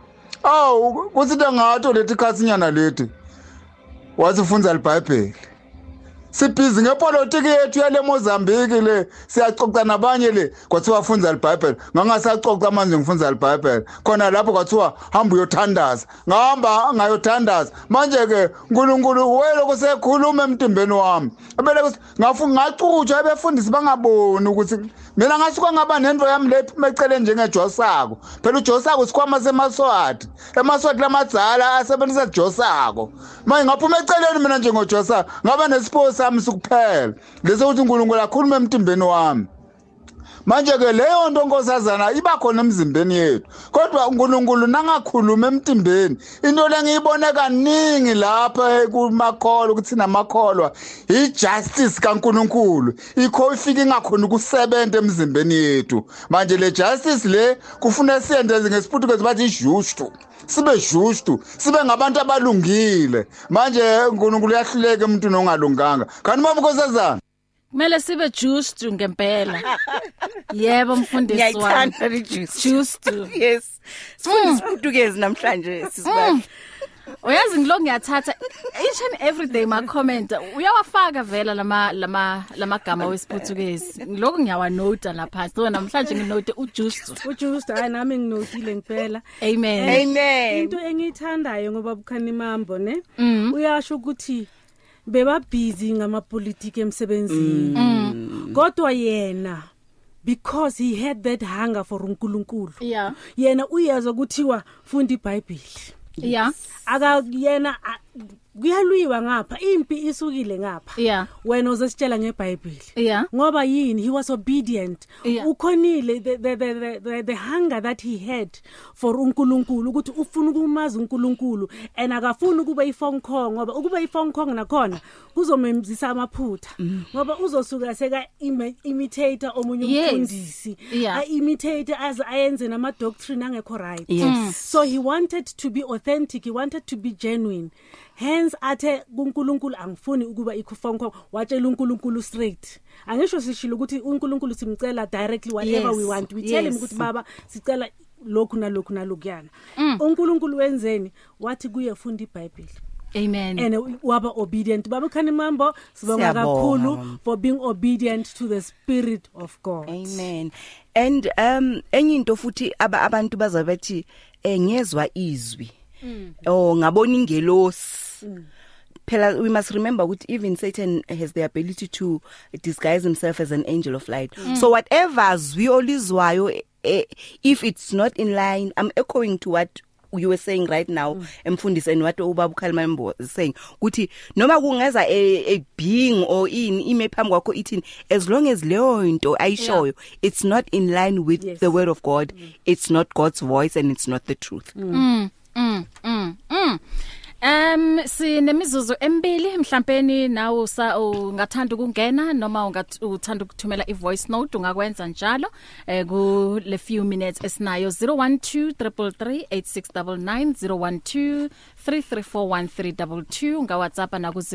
Kuthi ngato lethi khasinyana lethi wasifunza iBhayibheli sibhizi ngepolitiki yethu yale Mozambique le siyaxoxa nabanye le kwathiwa funza iBhayibheli ngangasaxoxa manje ngifunza iBhayibheli khona lapho kwathiwa hamba uyothandaza ngahamba ngayothandaza manje ke uNkulunkulu weloko sekhuluma emtimbeni wami abele ngafuna ngacutshwa abefundisi bangaboni ukuthi mina ngasuka ngaba nento yami lephi mecele njengejosako phela ujosako sikhwama semaswati emaswati lamadzala asebenzisa josako manje ngaphuma eceleni mina njengojosako ngaba nesipho sami sikuphela lese uthi uNkulunkulu akhuluma emtimbeni wami. Manje ke leyo nto nkosazana iba khona emzimbeni yethu kodwa uNkulunkulu nangakhuluma emtimbeni into lengiyibone kaningi lapha kumakholo ukuthi namakholwa ijustice kaNkulunkulu ikho ifika ingakhona ukusebenza emzimbeni yethu. Manje le justice le kufuna siyenze ngesiphuthukezi bathi ijustu sibe justu sibe ngabantu abalungile. Manje uNkulunkulu uyahluleka umuntu nongalunganga kanti mabukhosazana kumele sibe juice ngempela. Yebo mfundisi wami. Ngiyayithanda ijuice. Juice. Yes. Sifunda isiPutukezi namhlanje sisibona. Uyazi ngilo ngiyathatha each and every day ma comment uyawafaka vela lamagama wesiPutukezi. Ngiloko ngiyawanote lapha. So namhlanje nginote ujuice hayi nami nginotile ngempela. Amen. Amen. Into engiyithandayo ngoba Khalimambo ne uyasho ukuthi beba busy ngamapolitiki emsebenzini kodwa yena because he had that hunger for uNkulunkulu yena uyezwa ukuthiwa funda iBhayibheli aka yena kuyalwiwa ngapha impi isukile ngapha wena uzositshela ngeBhayibheli ngoba yini he was obedient ukhonile the hunger that he had for uNkulunkulu ukuthi ufuna ukumazi uNkulunkulu and akafuni ukuba iphone call ngoba ukuba iphone call nakhona kuzomemzisa amaphutha ngoba uzosuka seka imitator omunye umfundisi imitate as ayenze nama doctrine angekho right so he wanted to be authentic, he wanted to be genuine. Hence athe kuNkulunkulu angifuni ukuba iphone call watshela uNkulunkulu straight. Angisho sishilo ukuthi uNkulunkulu simcela directly whatever we want. We tell him ukuthi baba sicela lokhu nalokuyana. uNkulunkulu wenzeni wathi kuye funda iBhayibheli. Amen. And waba obedient. Baba khani mambo sibonga kakhulu for being obedient to the Spirit of God. Amen. And enye into futhi abantu bazabethi ngezwa izwi. Ngabona ingelosi. Phela we must remember that even Satan has the ability to disguise himself as an angel of light. So whatever we olizwayo if it's not in line, I'm echoing to what you were saying right now emfundisi and what ubaba uKhalimambo is saying ukuthi noma kungeza a being or ime phambi kwakho ithini as long as leyo into ayishoyo it's not in line with the word of God, it's not God's voice and it's not the truth. Sinemizuzu embili mhlawumbe nawo ungathanda ukungena noma ungathanda ukuthumela ivoice note ungakwenza njalo ku le few minutes esinayo 0123338699 012334132 nga WhatsApp na ku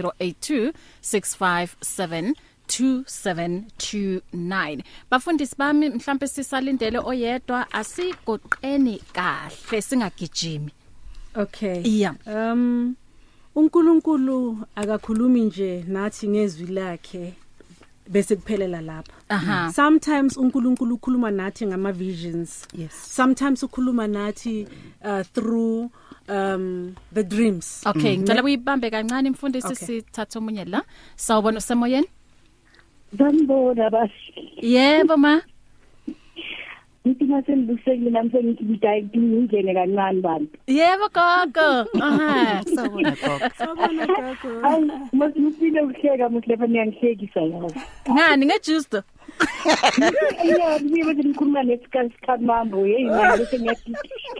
0826572729. Bafundisi bami mhlawumbe sisalindele oyedwa asigoqeni kahle singagijimi. Okay. Yeah. uNkulunkulu akakhulumi nje nathi ngezwi lakhe bese kuphelela lapha. Sometimes uNkulunkulu ukhuluma nathi ngama visions. Yes. Sometimes ukhuluma nathi through the dreams. Okay, ngicela uyibambe kancane mfundisi sithatha omunye la. Sawubona usemoyeni? Sanibona bashi. Yebo ma. Ngithi masengibusekile namhlanje ngithi ngidayike ingene kancane bantu. Yebo gogo. Sawubona gogo. Sawubona gogo. Hayi, masifike ukuhleka mhlawumbe niyangihlekisa yabo. Ngani ngejusto? Yeah, ngibe ngikhuluma nesikhathi mambo hey manje bese ngiyathi.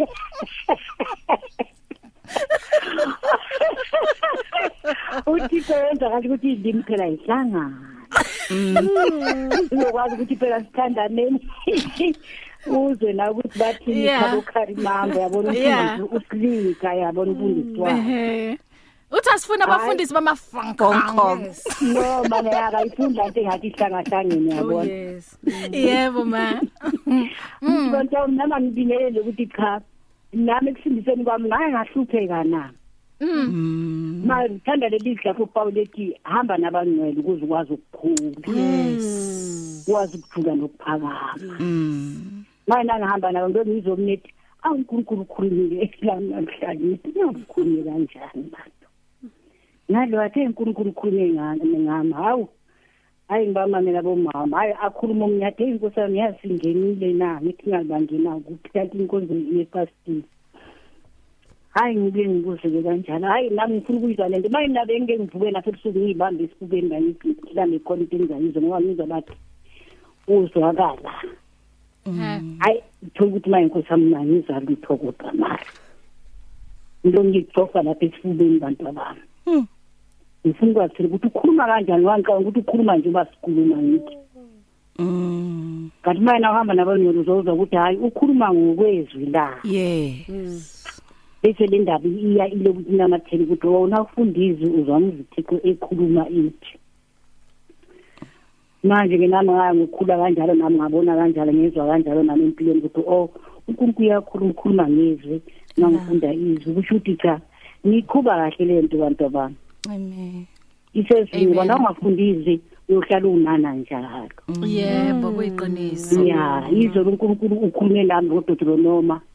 Uthi kwenza kahle ukuthi ndimphela ihlanga. Ukwazi ukuthi phela sithandane. Uzwe la ukuthi bathi ikhabokhari mambo yabona usilika yabona ufundiswa. Uthi asifuna abafundisi bamafankonko. No mana yakayifunda into engathi ihlangahlangene yabona. Yes. Yebo ma. Kodwa nama ngibingelele ukuthi cha nami kusindiseni kwami ngaye ngahlupheka na. Thanda lelidla lapho Paul ethi hamba nabangcwele ukuze ukwazi ukukhula. Yes. Ukwazi ukuthula nokuphakama. Mina ngihamba nawe ngizomnithi uNkulunkulu ukhulumile namhlanje ukhulume kanjani bantu. Nalo athe uNkulunkulu ukhulume ngami hawu hayi ngibamamela bomama hayi akhuluma umnyathe inkosana yasingenile na ngithi ngabangena ukuthi kanti inkonzo yefasting hayi ngibe ngibuzeke kanjalo hayi nami ngifuna ukuyizwa lento manje nabe ngivuke lapha ebusuku ngibambe isifubeni ngiyidlame content ngayizo ngoba ngizwa bathi uzwakala hayi ukuthi manje nkosana ngizwa lutho kodwa manje ndo ngitsofa lapha esifubeni bantu abami ngifuna ukwazi ukuthi ukhuluma kanjani wanqa ukuthi ukhuluma nje basikhuluma ngithi kanti manje uhamba nabanye uzozwa ukuthi hayi ukhuluma ngokwezwi la Yes. bese le ndaba iya ile ukuthi namatheli ukuthi wona ufundizi uzwana izithixo ekhuluma ithi manje ke nami ngakhula kanjalo nami ngabona kanjalo ngezwe kanjalo nami empilweni ukuthi uNkulunkulu uyakhuluma ngezwi ngangifunda izwi kusho ukuthi cha nikhuba kahle lento bantu abami. Amen. Isezini bona ungafundizi uyohlala unana njalo. Yebo kuyiqiniso. Yeah, izolo uNkulunkulu ukhulume nami ngoDeuteronomy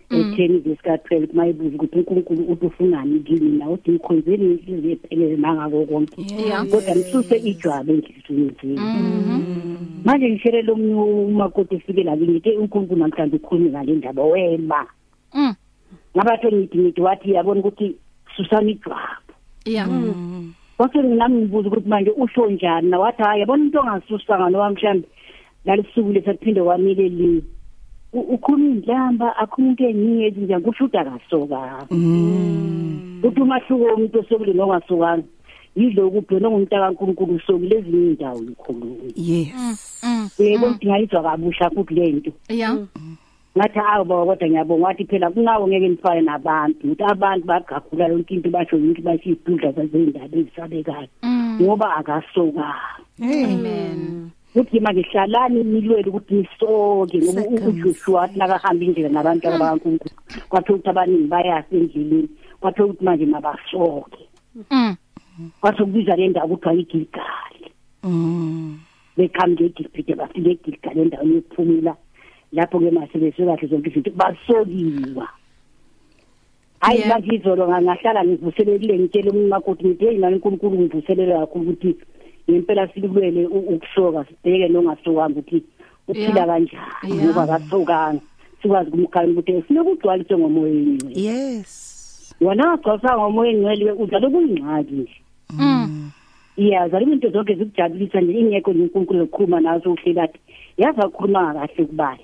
etheni ngesikhathi kumayibuza ukuthi uNkulunkulu utufunani kimi na uthi ngikhonzeni inhliziyo ephelele nangako konke kodwa msuse ijwabe enhliziyweni manje ngishirele umakoti efike la ngithi uNkulunkulu namhlanje ukhuluma ngale ndaba wema ngabatho ngithi wathi yabona ukuthi susani ijwabu Wathi nami ngibuza ukuthi manje usho njani nawathi hayi yabona into ongasusanga noma mhlambi lalisuku lesaphinde wamileli ukhuluma indlamba akhuluke engiye nje kushuda kasoka uthi umahluko umuntu osokule nongasokanga yidlo kuphela ngomuntu kaNkulunkulu sokule ezinye indawo ukhuluma yes yebo ngiyizwa kabusha futhi lento ngathi awu kodwa ngiyabonga wathi phela kunawo ngeke nifane nabantu ukuthi abantu bagagula yonke into basho ukuthi basiyidudla zezindaba ezisabekayo ngoba akasoka Amen. Uthi manje hlalani nilwele ukuthi nisoke ngoba uJoshua nakahamba indlela nabantu abaNkulunkulu kwathi ukuthi abaningi bayase endleleni kwathi ukuthi manje mabasoke kwathi ukubiza le ndawo ukuthi ayiGilgali bekhamba eGibhithe bafike eGilgali endaweni yokuphumula lapho ke masebese kahle zonke izinto basokiwa hayi manje izolo ngahlala ngivuselelile ngitshela umakoti ngithi hey manje uNkulunkulu ngivuselela kakhulu ukuthi impela silulele ukusoka sibheke nongasokanga ukuthi uphila kanjani ngoba akasokanga sikwazi kumkhaya ukuthi sinokugcwaliswa ngomoyeni yes wona agcwalisa ngomoyeni ngeliwe uzalo kungcaki nje iyaza into zonke zikujabulisa nje ingekho uNkulunkulu ekhuluma nazo uhlelathi yaza ukukhuluma kahle kubale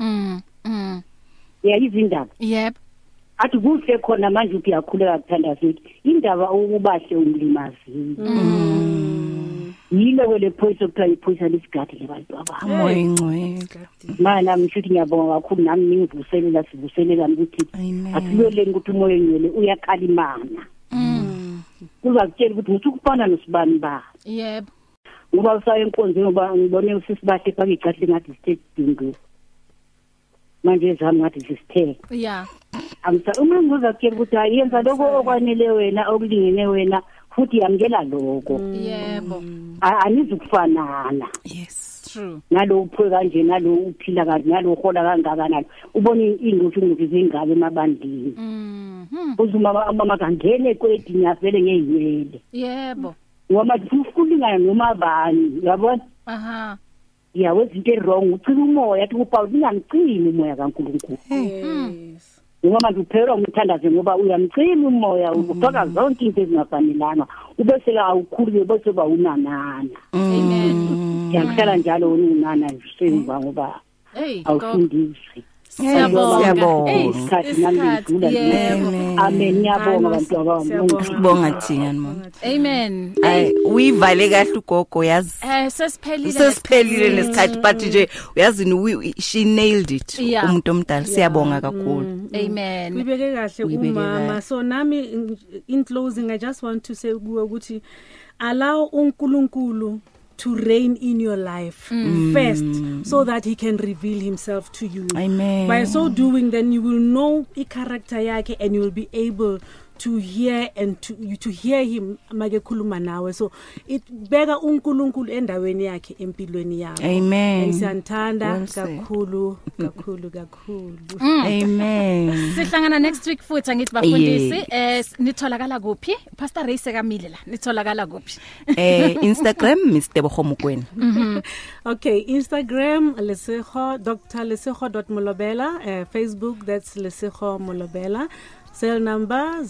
izindaba Yep. athi kuhle khona manje uthi yakhuleka kuthanda sithi indaba ukubahle umlimazi yile wele phoyisa ukuthiwa iphoyisa lesigadi lebantu ababo moya ingcwele mana ngishuthi ngiyabonga kakhulu nami ningivuselela sivuselela ukuthi asiloleni ukuthi umoya ingcwele uyakhalimana uzakutshela ukuthi usukufana nosibani ba Yep. ngoba usaye enkonzweni ngoba ngibone usisibahle faka icahle ngathi state dingo manje zami ngathi sisithe Yeah. amsa uma ngizakutshela ukuthi ayenza lokho okwanele wena okulingene wena futhi yamkela lokho Yebo. anizukufanana yes True. nalo uphe kanje nalo uphila kanje nalo uhola kangakanani ubone ingqothi zingabe emabandini uzuma mama kangene kwedini avele ngeyiyele Yebo. ngoba ukulingana noma bani yabona Aha. yawe izinto wrong ucika umoya athi uPaul ungamcimi umoya kaNkulunkulu Yes. ngoba manje uphela umthandaze ngoba uyamcima umoya ufaka zonke izinto ezingafanelanga ubese la awukhulule bese ba unanana Amen. yakuhlala njalo unanana ngisemva ngoba Hey, awufundisi Siyabonga. Hey, isikhathi nami ngidlula Yebo. amen ngiyabonga abantu abami sibonga thina mama Amen. ay uyivale kahle ugogo yazi sesiphelile nesikhathi but nje uyazini she nailed it Yeah. umuntu omdala siyabonga kakhulu Amen. Ubeke kahle Uyibeke umama. kahle. So nami in closing I just want to say ukuthi allow uNkulunkulu to reign in your life first so that he can reveal himself to you. Amen. By so doing then you will know the character yake and you will be able to hear and to hear him make khuluma nawe. So it beka uNkulunkulu endaweni yakhe empilweni yakho. Amen. Siyantanda Well said. kakhulu. Amen. Sihlangana next week futhi angithi bafundisi nitholakala kuphi Pastor Ray Sekamile la nitholakala kuphi Instagram Miss Tebogo Mokoena Okay, Instagram Lesego Dr. Lesego.molobela, Facebook that's Lesego Molobela, cell number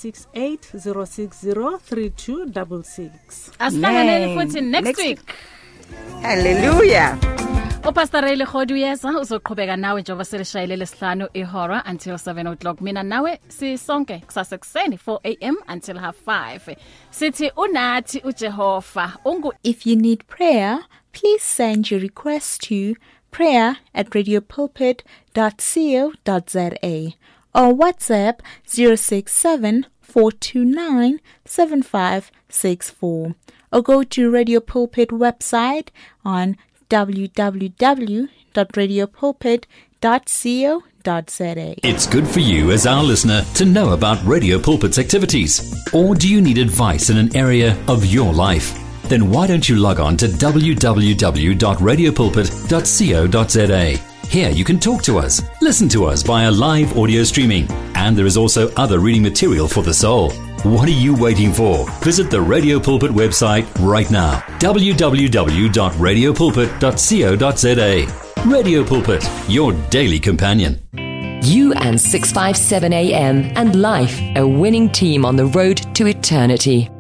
0680603266. Asihlangane futhi next week Hallelujah. Pastor Ray Legodi uyeza uzoqhubeka nawe njengoba selishayile lesihlanu ihora until 7 o'clock mina nawe sisonke kusasa kuseni 4 am until 5 sithi unathi uJehova If you need prayer, please send your request to prayer@radiopulpit.co.za or WhatsApp 067-429-7564 or go to Radio Pulpit website on www.radiopulpit.co.za. It's good for you as our listener to know about Radio Pulpit's activities. Or do you need advice in an area of your life? Then why don't you log on to www.radiopulpit.co.za Here you can talk to us, listen to us via live audio streaming, and there is also other reading material for the soul. What are you waiting for? Visit the Radio Pulpit website right now. www.radiopulpit.co.za. Radio Pulpit, your daily companion. You and 657 AM and life, a winning team on the road to eternity.